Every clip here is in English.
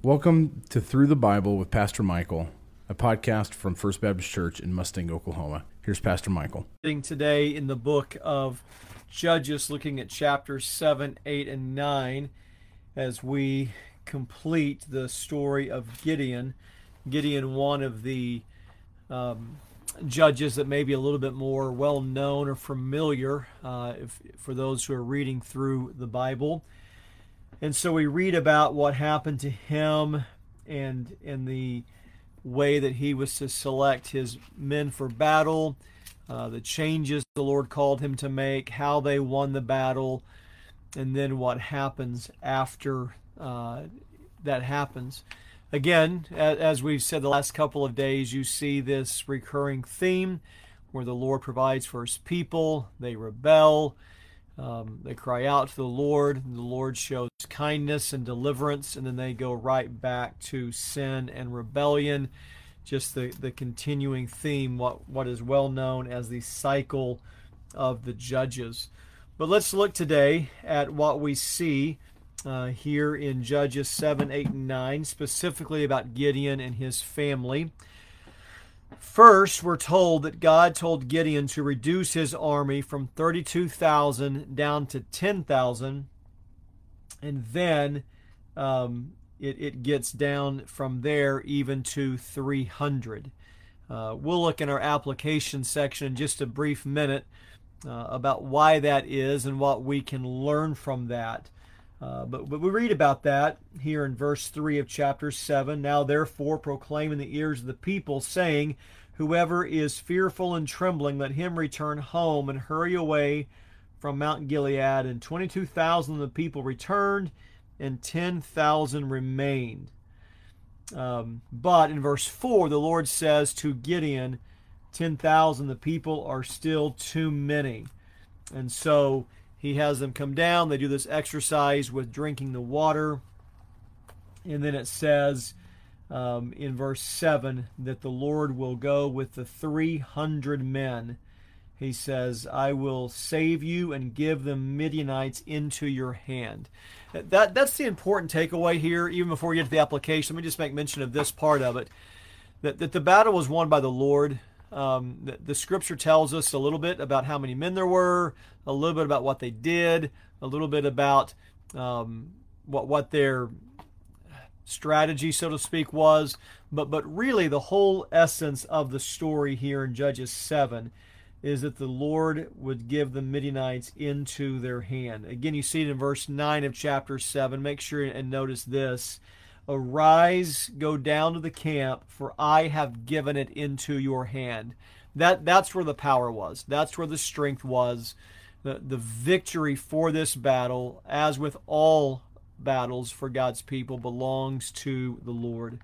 Welcome to Through the Bible with Pastor Michael, a podcast from First Baptist Church in Mustang, Oklahoma. Here's Pastor Michael. Today in the book of Judges, looking at chapters 7, 8, and 9 as we complete the story of Gideon. Gideon, one of the judges that may be a little bit more well-known or familiar for those who are reading through the Bible. And so we read about what happened to him and in the way that he was to select his men for battle, the changes the Lord called him to make, how they won the battle, and then what happens after that happens. Again, as we've said the last couple of days, you see this recurring theme where the Lord provides for his people, they rebel, they cry out to the Lord shows kindness and deliverance, and then they go right back to sin and rebellion. Just the continuing theme, what is well known as the cycle of the judges. But let's look today at what we see here in Judges 7, 8, and 9, specifically about Gideon and his family. First, we're told that God told Gideon to reduce his army from 32,000 down to 10,000, and then it gets down from there even to 300. We'll look in our application section in just a brief minute about why that is and what we can learn from that. But we read about that here in verse 3 of chapter 7. Now therefore proclaim in the ears of the people, saying, whoever is fearful and trembling, let him return home and hurry away from Mount Gilead. And 22,000 of the people returned, and 10,000 remained. But in verse 4, the Lord says to Gideon, 10,000, the people are still too many. And so he has them come down. They do this exercise with drinking the water. And then it says in verse 7 that the Lord will go with the 300 men. He says, I will save you and give the Midianites into your hand. That's the important takeaway here, even before we get to the application. Let me just make mention of this part of it, that the battle was won by the Lord. The scripture tells us a little bit about how many men there were, a little bit about what they did, a little bit about what their strategy, so to speak, was. But really the whole essence of the story here in Judges 7 is that the Lord would give the Midianites into their hand. Again, you see it in verse 9 of chapter 7. Make sure and notice this. Arise, go down to the camp, for I have given it into your hand. That's where the power was. That's where the strength was. The victory for this battle, as with all battles for God's people, belongs to the Lord.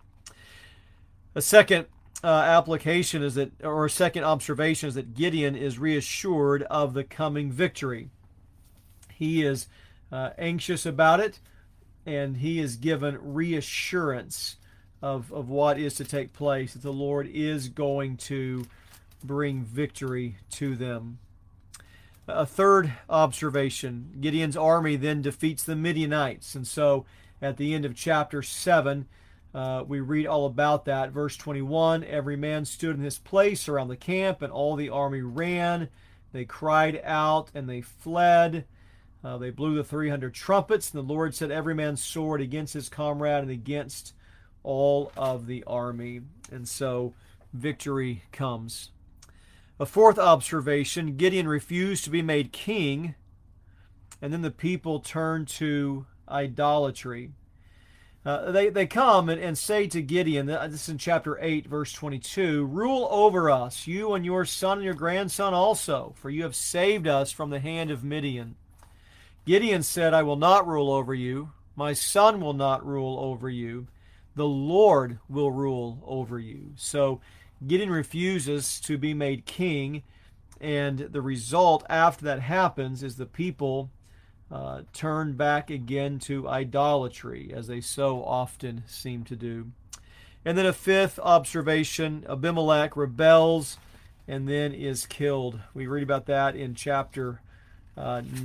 A second application is that, or a second observation is that Gideon is reassured of the coming victory. He is anxious about it, and he is given reassurance of what is to take place, that the Lord is going to bring victory to them. A third observation, Gideon's army then defeats the Midianites. And so at the end of chapter 7, we read all about that. Verse 21, every man stood in his place around the camp, and all the army ran. They cried out, and they fled. They blew the 300 trumpets, and the Lord set every man's sword against his comrade and against all of the army. And so victory comes. A fourth observation, Gideon refused to be made king, and then the people turn to idolatry. They come and say to Gideon, this is in chapter 8, verse 22, rule over us, you and your son and your grandson also, for you have saved us from the hand of Midian. Gideon said, I will not rule over you. My son will not rule over you. The Lord will rule over you. So Gideon refuses to be made king, and the result after that happens is the people turn back again to idolatry, as they so often seem to do. And then a fifth observation, Abimelech rebels and then is killed. We read about that in chapter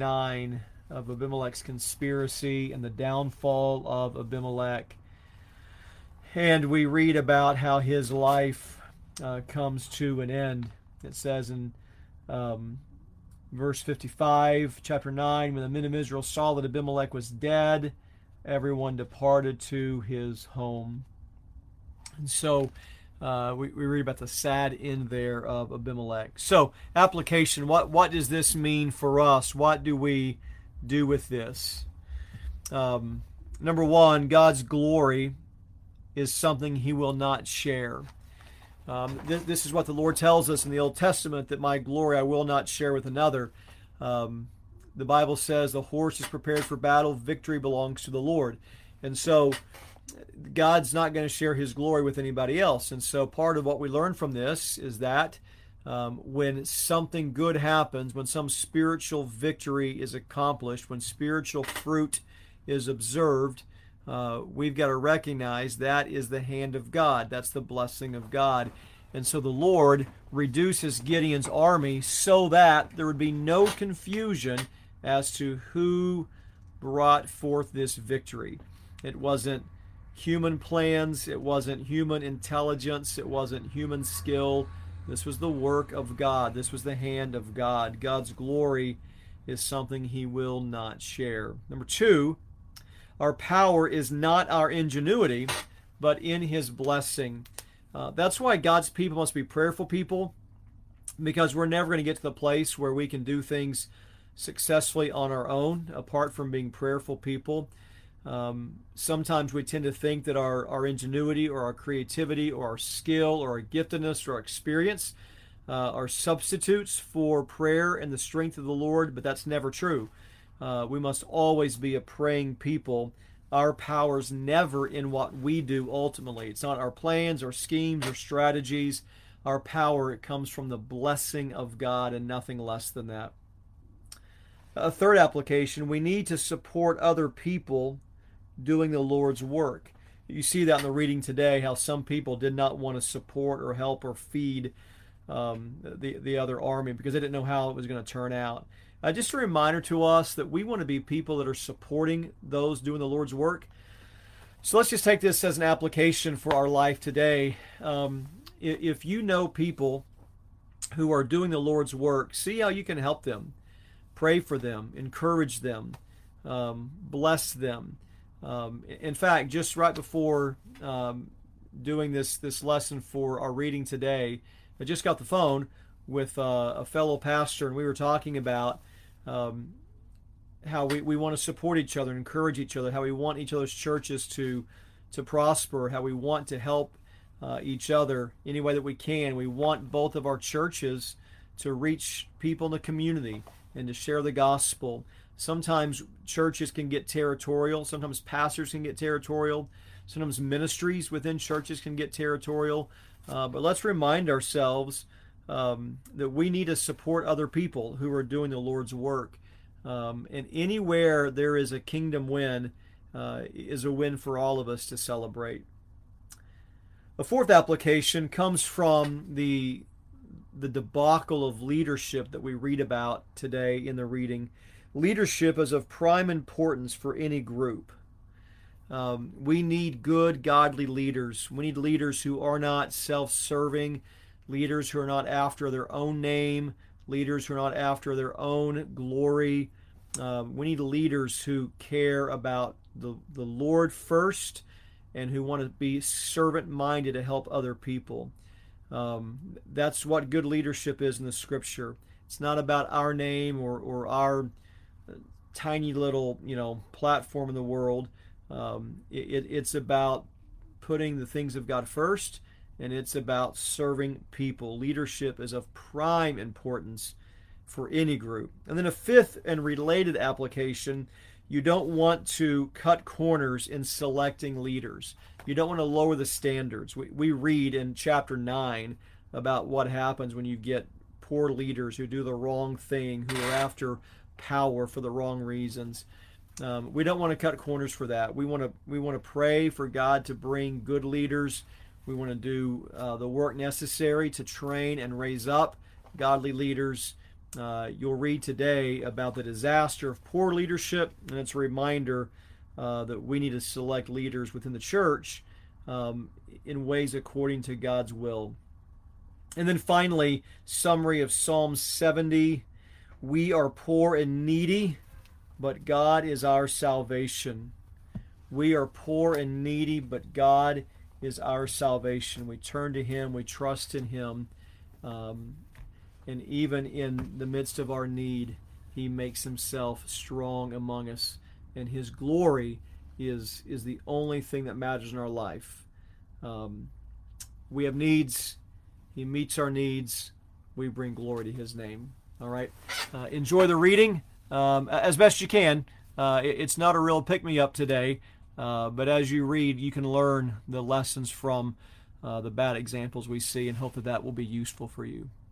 9 of Abimelech's conspiracy and the downfall of Abimelech. And we read about how his life comes to an end. It says in verse 55, chapter 9, when the men of Israel saw that Abimelech was dead, everyone departed to his home. And so we read about the sad end there of Abimelech. So, application, what does this mean for us? What do we do with this? Number one, God's glory is something he will not share. This is what the Lord tells us in the Old Testament, that my glory I will not share with another. The Bible says the horse is prepared for battle, victory belongs to the Lord. And so God's not going to share his glory with anybody else. And so part of what we learn from this is that when something good happens, when some spiritual victory is accomplished, when spiritual fruit is observed, we've got to recognize that is the hand of God. That's the blessing of God. And so the Lord reduces Gideon's army so that there would be no confusion as to who brought forth this victory. It wasn't human plans, it wasn't human intelligence, it wasn't human skill. This was the work of God. This was the hand of God. God's glory is something he will not share. Number two, our power is not our ingenuity, but in his blessing. That's why God's people must be prayerful people, because we're never going to get to the place where we can do things successfully on our own, apart from being prayerful people. Sometimes we tend to think that our ingenuity or our creativity or our skill or our giftedness or our experience are substitutes for prayer and the strength of the Lord, but that's never true. We must always be a praying people. Our power's never in what we do ultimately. It's not our plans or schemes or strategies. Our power, it comes from the blessing of God and nothing less than that. A third application, we need to support other people doing the Lord's work. You see that in the reading today, how some people did not want to support or help or feed the other army because they didn't know how it was going to turn out. Just a reminder to us that we want to be people that are supporting those doing the Lord's work. So let's just take this as an application for our life today. If you know people who are doing the Lord's work, see how you can help them. Pray for them, encourage them, bless them. In fact, just right before doing this lesson for our reading today, I just got the phone with a fellow pastor, and we were talking about how we want to support each other, encourage each other, how we want each other's churches to prosper, how we want to help each other any way that we can. We want both of our churches to reach people in the community and to share the gospel. Sometimes churches can get territorial. Sometimes pastors can get territorial. Sometimes ministries within churches can get territorial. But let's remind ourselves that we need to support other people who are doing the Lord's work. And anywhere there is a kingdom win is a win for all of us to celebrate. A fourth application comes from the debacle of leadership that we read about today in the reading. Leadership is of prime importance for any group. We need good, godly leaders. We need leaders who are not self-serving, leaders who are not after their own name, leaders who are not after their own glory. We need leaders who care about the Lord first and who want to be servant-minded to help other people. That's what good leadership is in the Scripture. It's not about our name or our tiny little, platform in the world. It's about putting the things of God first, and it's about serving people. Leadership is of prime importance for any group. And then a fifth and related application, you don't want to cut corners in selecting leaders. You don't want to lower the standards. We read in chapter 9 about what happens when you get poor leaders who do the wrong thing, who are after power for the wrong reasons. We don't want to cut corners for that. We want to pray for God to bring good leaders. We want to do the work necessary to train and raise up godly leaders. You'll read today about the disaster of poor leadership, and it's a reminder that we need to select leaders within the church in ways according to God's will. And then finally, summary of Psalm 70. We are poor and needy, but God is our salvation. We are poor and needy, but God is our salvation. We turn to Him, we trust in Him, and even in the midst of our need, He makes Himself strong among us, and His glory is the only thing that matters in our life. We have needs. He meets our needs. We bring glory to His name. All right. Enjoy the reading as best you can. It's not a real pick-me-up today, but as you read, you can learn the lessons from the bad examples we see, and hope that will be useful for you.